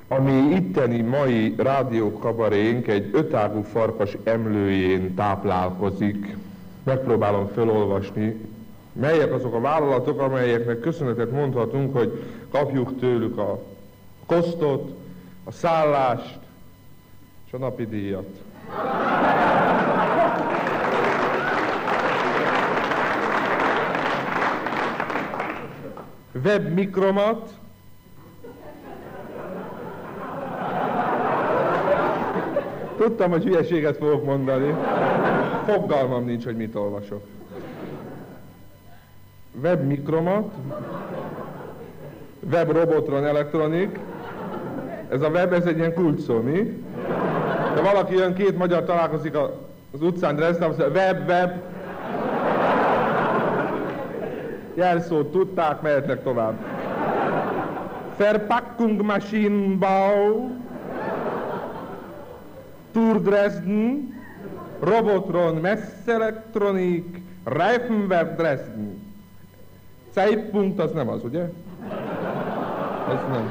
A mi itteni mai rádiókabarénk egy 5 ágú farkas emlőjén táplálkozik. Megpróbálom felolvasni, melyek azok a vállalatok, amelyeknek köszönetet mondhatunk, hogy kapjuk tőlük a kosztot, a szállást és a napi díjat. Webmikromat, tudtam, hogy hülyeséget fogok mondani. Fogalmam nincs, hogy mit olvasok. Webmikromat, Webrobotron Electronic. Ez a web, ez egy ilyen kulcsszó, mi? De valaki jön, 2 magyar találkozik az utcán Dresden, azt mondja, web. Jelszót tudták, mehetnek tovább. Verpackungsmaschinenbau, Tour Dresden, Robotron Messelektronik, Reifenwerk Dresden. Zeitpunkt az nem az, ugye? Ez nem.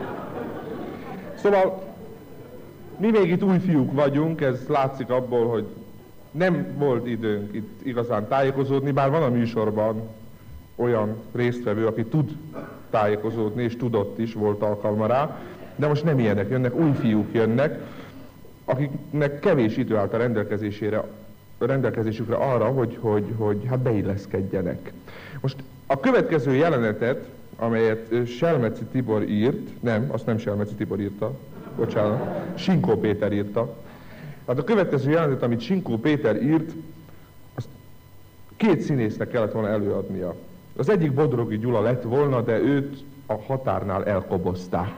Szóval mi még itt új fiúk vagyunk, ez látszik abból, hogy nem volt időnk itt igazán tájékozódni, bár van a műsorban olyan résztvevő, aki tud tájékozódni, és tudott is, volt alkalma rá, de most nem ilyenek jönnek, új fiúk jönnek, akiknek kevés idő állt a rendelkezésükre arra, hogy hát beilleszkedjenek. Most a következő jelenetet, amelyet Selmeci Tibor írt, nem, azt nem Selmeci Tibor írta, bocsánat, Sinkó Péter írta. Hát a következő jelenetet, amit Sinkó Péter írt, azt 2 színésznek kellett volna előadnia. Az egyik Bodrogi Gyula lett volna, de őt a határnál elkobozták.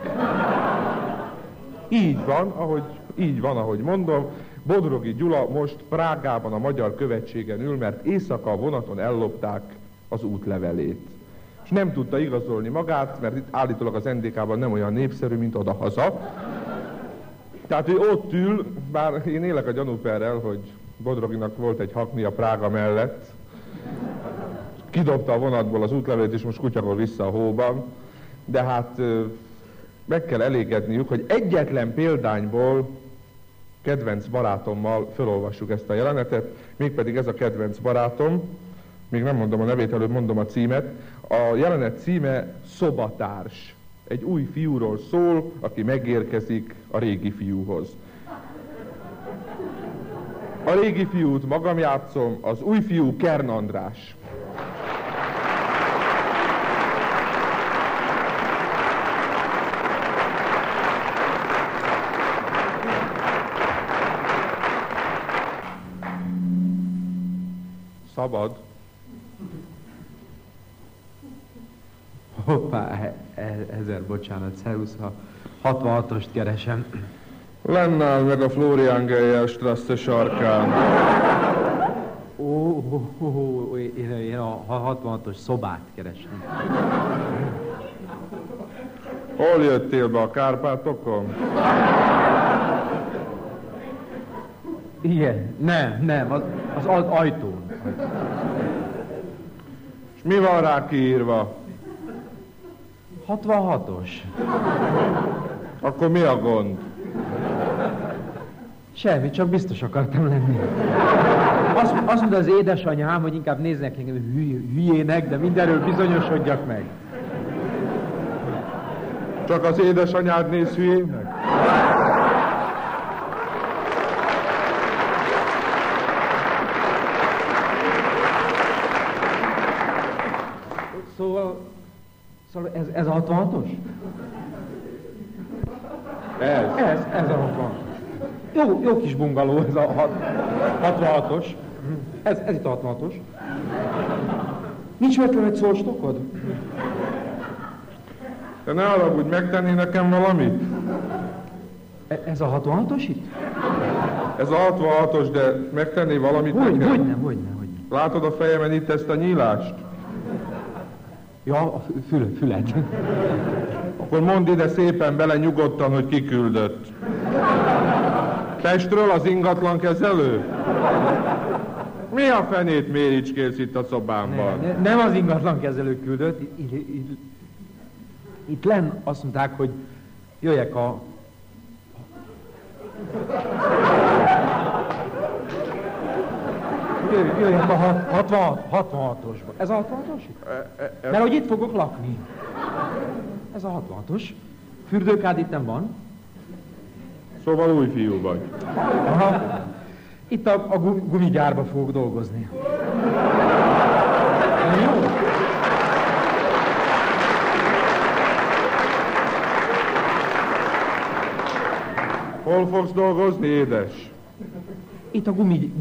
Így van, ahogy mondom, Bodrogi Gyula most Prágában a magyar követségen ül, mert éjszaka a vonaton ellopták az útlevelét. És nem tudta igazolni magát, mert itt állítólag az NDK-ban nem olyan népszerű, mint odahaza. Tehát ő ott ül, bár én élek a gyanúperrel, hogy Bodroginak volt egy haknia Prága mellett, kidobta a vonatból az útlevelét, és most kutyakol vissza a hóban, de hát meg kell elégedniük, hogy egyetlen példányból kedvenc barátommal felolvassuk ezt a jelenetet, mégpedig ez a kedvenc barátom, még nem mondom a nevét, előbb mondom a címet. A jelenet címe Szobatárs. Egy új fiúról szól, aki megérkezik a régi fiúhoz. A régi fiút magam játszom, az új fiú Kern András. Szabad? Hoppá, 1000 bocsánat, szervusz, ha 66-ost keresem. Lennál meg a Florian Geyer Strasse sarkán. Én a 66-os szobát keresem. Hol jöttél be, a Kárpátokon? Igen, nem, az ajtón. És mi van rá kiírva? 66-os. Akkor mi a gond? Semmi, csak biztos akartam lenni. Azt mondta az édesanyám, hogy inkább néznek engem hülyének, de mindenről bizonyosodjak meg. Csak az édesanyád néz hülyének? Szóval ez a 66-os? Ez a 66-os. Jó kis bungaló ez a 66-os. Ez itt a 66-os. Nincs vettem egy szólstokod? Te ne haragudj, megtenni nekem valamit? Ez a 66-os itt? Ez a 66-os, de megtenni valamit nekem? Hogyne. Látod a fejemen itt ezt a nyílást? Ja, a füled. Akkor mondd ide szépen bele nyugodtan, hogy ki küldött. Pestről az ingatlankezelő? Mi a fenét méricskélsz itt a szobámban? Nem az ingatlankezelő küldött. Itt lenn azt mondták, hogy Jöjjek a... Jöjjek a 66-osba. Ez a 66-os? Mert hogy itt fogok lakni. Ez a 66-os. Fürdőkád itt nem van? Szóval új fiú vagy. Aha. Itt a gumigyárba fogok dolgozni. Jó? Hol fogsz dolgozni, édes? Itt a gumi...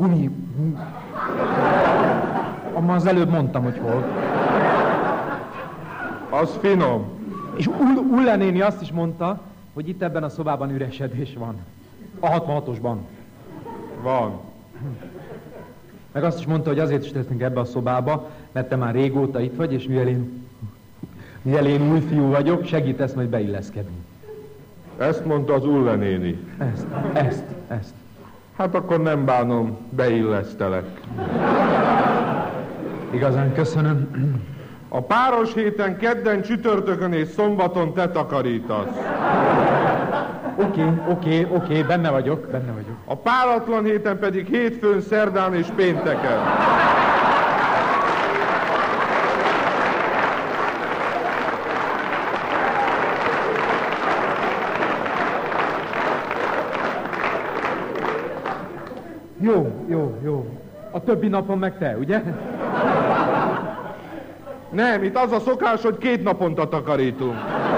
Amma az előbb mondtam, hogy hol. Az finom. És Ulla néni azt is mondta, hogy itt ebben a szobában üresedés van. A 66-osban. Van. Meg azt is mondta, hogy azért is tettünk ebbe a szobába, mert te már régóta itt vagy, és mivel én új fiú vagyok, segítesz majd beilleszkedni. Ezt mondta az Ulla néni. Ezt. Hát akkor nem bánom, beillesztelek. Igazán köszönöm. A páros héten kedden, csütörtökön és szombaton te takarítasz. Oké, benne vagyok. A páratlan héten pedig hétfőn, szerdán és pénteken. Jó. A többi napon meg te, ugye? Nem, itt az a szokás, hogy 2 naponta takarítunk.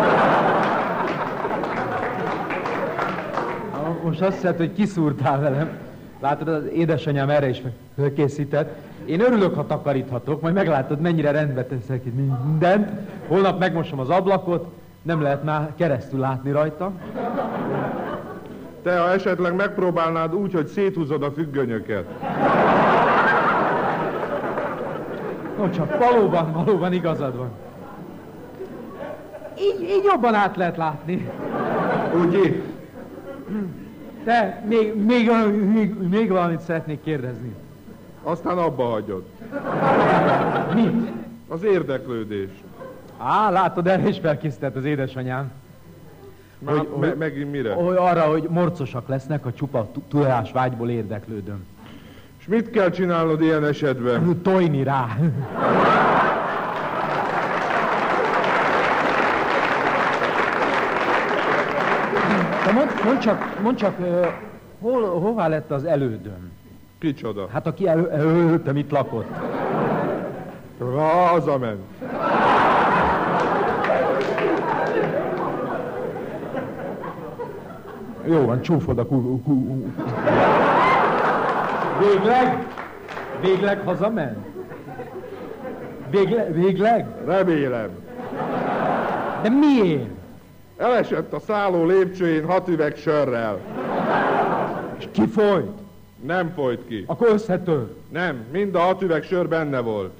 Most azt hiszed, hogy kiszúrtál velem. Látod, az édesanyám erre is fölkészített. Én örülök, ha takaríthatok, majd meglátod, mennyire rendbe teszek itt mindent. Holnap megmosom az ablakot, nem lehet már keresztül látni rajta. Te, ha esetleg megpróbálnád úgy, hogy széthúzod a függönyöket. No, csak valóban igazad van. Így jobban át lehet látni. Úgy? De még valamit szeretnék kérdezni. Aztán abba hagyod. Mit? Az érdeklődés. Látod, erre is felkészített az édesanyám. Megint mire? Arra, hogy morcosak lesznek, a csupa tudásvágyból érdeklődöm. És mit kell csinálnod ilyen esetben? Tojni rá. De mondd csak, hová lett az elődöm? Kicsoda? Hát aki előttem itt lakott. Hazament. Jó van, csúfod a Végleg hazament? Végleg? Remélem. De miért? Elesett a szálló lépcsőjén 6 üveg sörrel. És ki folyt? Nem folyt ki. Akkor összetört. Nem, mind a 6 üveg sör benne volt.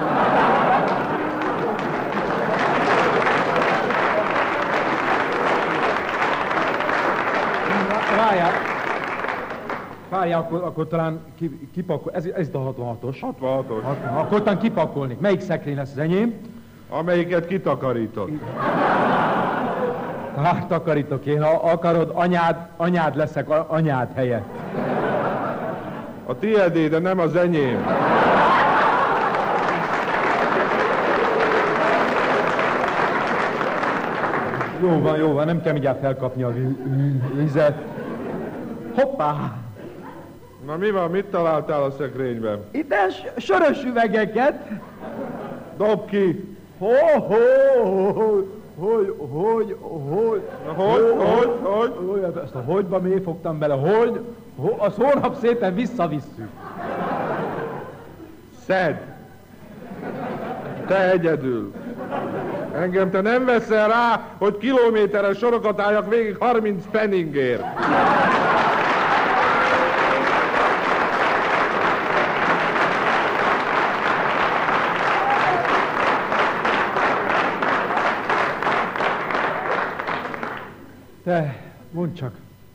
Várjál, akkor talán kipakol... Ez itt a 66-os. 66-os. Akkor talán kipakolnék. Melyik szekrény lesz az enyém? Amelyiket kitakarított. Hát takarítok én. Ha akarod, anyád leszek anyád helyett. A tiédé, de nem az enyém. Jó van, nem kell mindjárt felkapni a vizet. Hoppá! Na mi van, mit találtál a szekrényben? Itt sörös üvegeket. Dob ki! Hogy? Ezt a hogyba miért fogtam bele? Hogy? Azt holnap szépen visszavisszük. Szedd! Te egyedül! Engem te nem veszel rá, hogy kilométeres sorokat álljak végig 30 penningért. Te, mondd csak.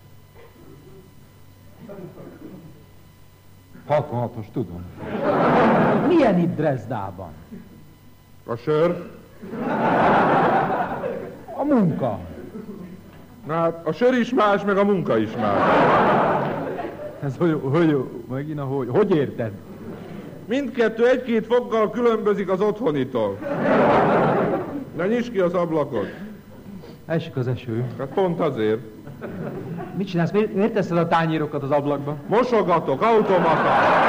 66-os, tudom. Milyen itt Dresdában? A sör? A munka. Na hát a sör is más, meg a munka is más. Ez megint a hogy érted? Mindkettő egy-két fokkal különbözik az otthonitól. Na nyisd ki az ablakot. Esik az eső. Hát pont azért. Mit csinálsz? Miért teszed a tányérokat az ablakba? Mosogatok, automata.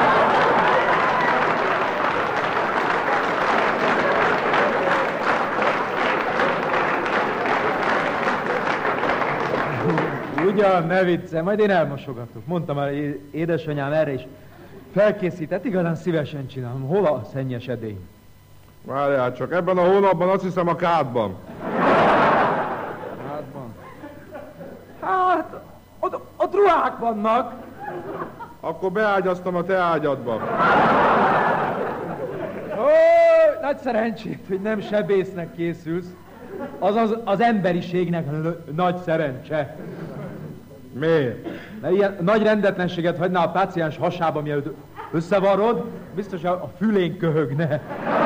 Ugyan, ne viccelj, majd én elmosogatok. Mondtam már, édesanyám erre is felkészített, igazán szívesen csinálom. Hol a szennyes edény? Várjál csak, ebben a hónapban azt hiszem a kádban. Kádban? Hát, ott ruhák vannak. Akkor beágyaztam a te ágyadba. Ó, nagy szerencsét, hogy nem sebésznek készülsz. Az emberiségnek nagy szerencse. Miért? Mert ilyen nagy rendetlenséget hagyná a páciens hasába, mielőtt összevarod, biztos a fülén köhögne.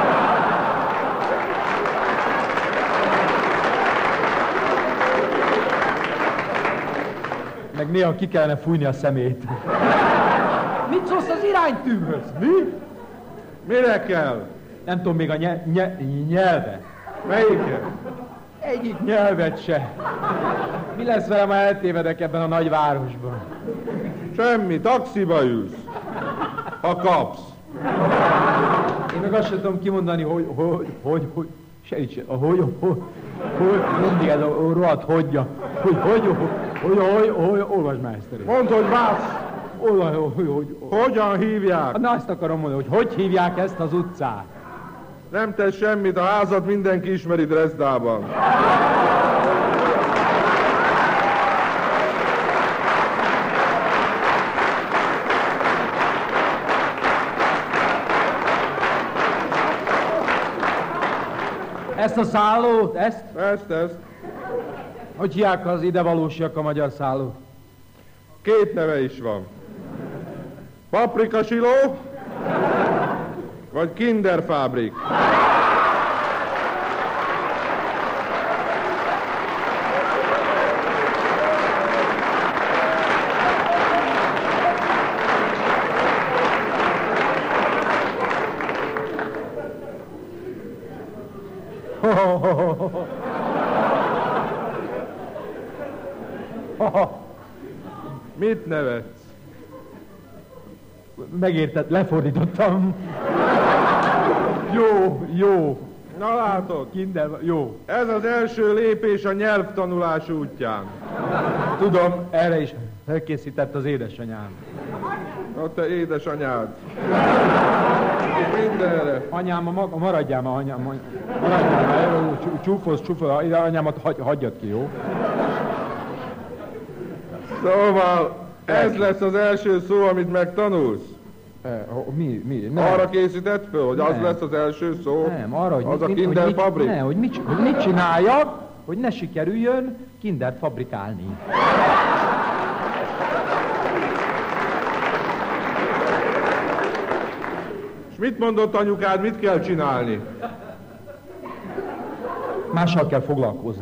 Meg néha ki kellene fújni a szemét. Mit szólsz az iránytűhöz? Mi? Mire kell? Nem tudom, még a nyelve. Melyiket? Egyik nyelvet se. Mi lesz velem, ha eltévedek ebben a nagy városban? Semmi, taxiba ülsz. Ha kapsz. Én meg azt sem tudom kimondani, hogy sejts, hogy mindig ez a rohadt hogyja. Hogy, olvasd már ezt. Mondd, hogy válsz. Hogyan hívják? Na azt akarom mondani, hogy hívják ezt az utcát. Nem tesz semmit, a házat mindenki ismeri Dresdában. Ezt a szállót, ezt? Ezt. Hogy hívják az idevalósiak a magyar szállót? Két neve is van. Paprikasiló, vagy Kinderfábrik. Mit nevetsz? Megérted, lefordítottam. Jó. Na látod, Jó. ez az első lépés a nyelvtanulás útján. Tudom, erre is elkészített az édesanyám. A te édesanyád. Mindenre. Anyám, maradjál már, anyám. Maradjál már, csúfoz, anyámat hagyjad ki, jó? Szóval, ez lesz az első szó, amit megtanulsz. Mi? Arra készített föl, hogy az Nem. lesz az első szó? Nem, arra, hogy az a Kinderfabrik? hogy mit csináljak, hogy ne sikerüljön Kindert fabrikálni. És mit mondott anyukád, mit kell csinálni? Mással kell foglalkozni.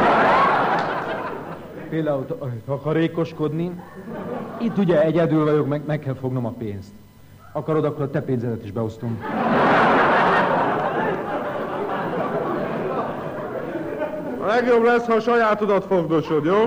Például takarékoskodni. Itt ugye egyedül vagyok, meg kell fognom a pénzt. Akarod, akkor a te pénzedet is beosztom. A legjobb lesz, ha a sajátodat fogdosod, jó?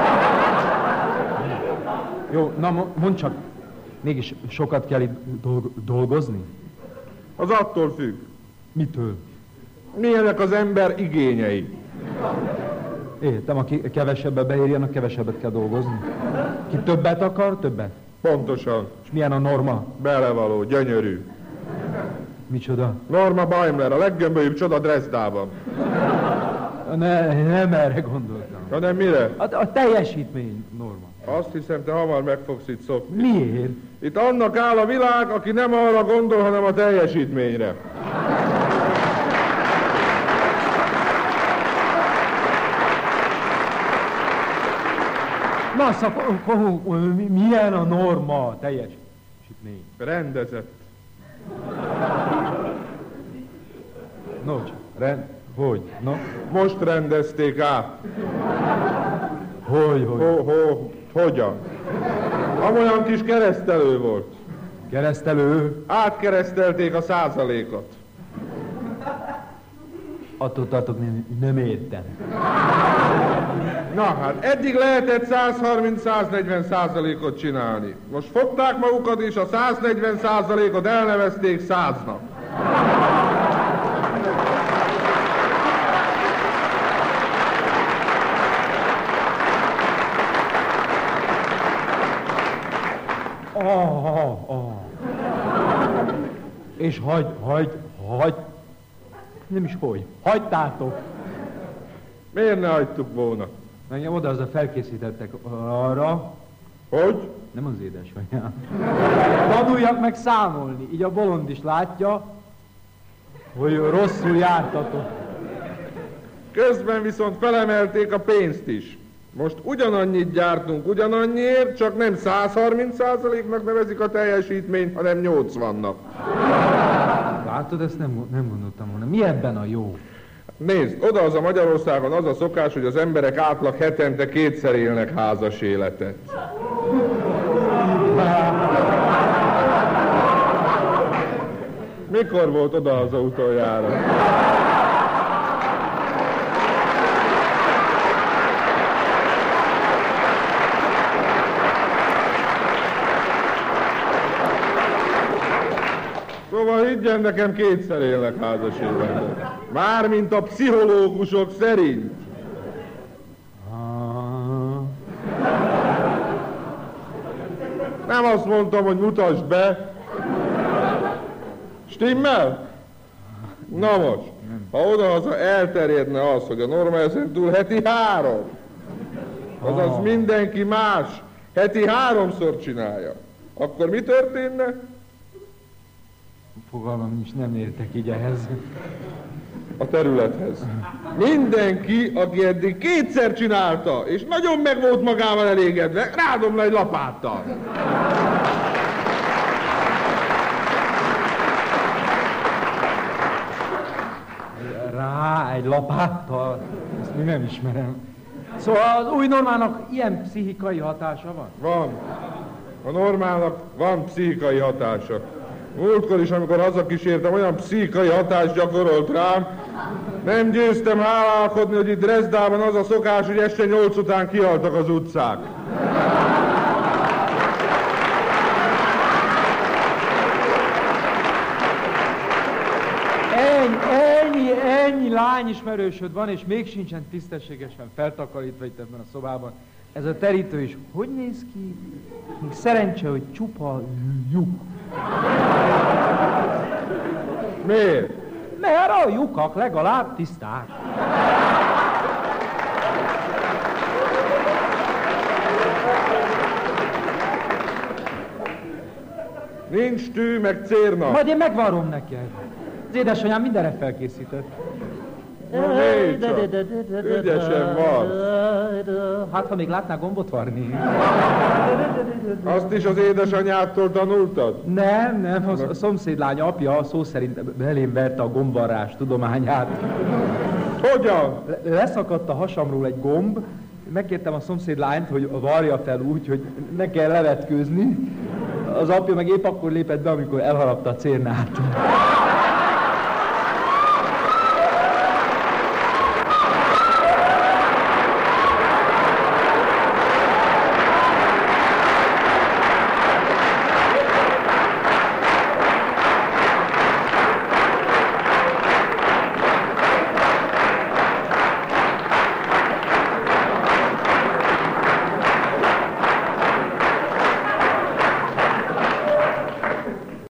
Jó, na mondd csak, mégis sokat kell itt dolgozni? Az attól függ. Mitől? Milyenek az ember igényei? Értem, aki kevesebbet beérjen, kevesebbet kell dolgozni. Ki többet akar, többet. Pontosan. És milyen a norma? Belevaló, gyönyörű. Micsoda? Norma Baimler, a leggömbölyűbb csoda Dresdában. Nem erre gondoltam. Hanem mire? A teljesítmény norma. Azt hiszem, te hamar meg fogsz itt szokni. Miért? Itt annak áll a világ, aki nem arra gondol, hanem a teljesítményre. Na, milyen a norma teljesítmény? Rendezett. No, hogy? No? Most rendezték át. Hogyan? Amolyan kis keresztelő volt. Keresztelő? Átkeresztelték a százalékot. Attól tartok, nem értem. Na hát, eddig lehetett 130-140%-ot csinálni. Most fogták magukat, és a 140%-ot elnevezték 100-nak. És nem is hagytátok. Miért ne hagytuk volna? Engem oda felkészítettek arra. Hogy? Nem az édesanyám. Tanuljak meg számolni, így a bolond is látja, hogy rosszul jártatok. Közben viszont felemelték a pénzt is. Most ugyanannyit gyártunk ugyanannyiért, csak nem 130%-nak nevezik a teljesítményt, hanem 80-nak. Látod, ezt nem gondoltam volna. Mi ebben a jó? Nézd, odahaza Magyarországon az a szokás, hogy az emberek átlag hetente 2-szer élnek házas életet. Mikor volt odahaza utoljára? Szóval higgyen nekem 2-szer élnek házas életet. Mármint a pszichológusok szerint. Nem azt mondtam, hogy mutasd be. Stimmel? Na most, ha odahaza elterjedne az, hogy a norma ezen túl heti 3, azaz mindenki más heti 3-szor csinálja, akkor mi történne? Fogalmam nincs, nem értek így ehhez. A területhez. Mindenki, aki eddig 2-szer csinálta, és nagyon meg volt magával elégedve, rádom le egy lapáttal. Rá egy lapáttal? Ezt még nem ismerem. Szóval az új normának ilyen pszichikai hatása van? Van. A normának van pszichikai hatása. Múltkor is, amikor hazakísértem, olyan pszichikai hatást gyakorolt rám, nem győztem hálálkodni, hogy itt Dresdában az a szokás, hogy este 8 után kihaltak az utcák. Ennyi lányismerősöd van, és még sincsen tisztességesen feltakarítva itt ebben a szobában. Ez a terítő is hogy néz ki? Még szerencse, hogy csupa lyuk. Miért? Mert a lyukak legalább tiszták. Nincs tű, meg cérna. Majd én megvarom neked. Az édesanyám mindenre felkészített. Na négy csak, ügyesen van. Hát, ha még látnál gombot varni. Azt is az édesanyától tanultad? Nem, a szomszédlány apja szó szerint belém verte a gombvarrás tudományát. Hogyan? Leszakadt a hasamról egy gomb, megkértem a szomszédlányt, hogy varja fel úgy, hogy ne kell levetkőzni. Az apja meg épp akkor lépett be, amikor elharapta a cérnát.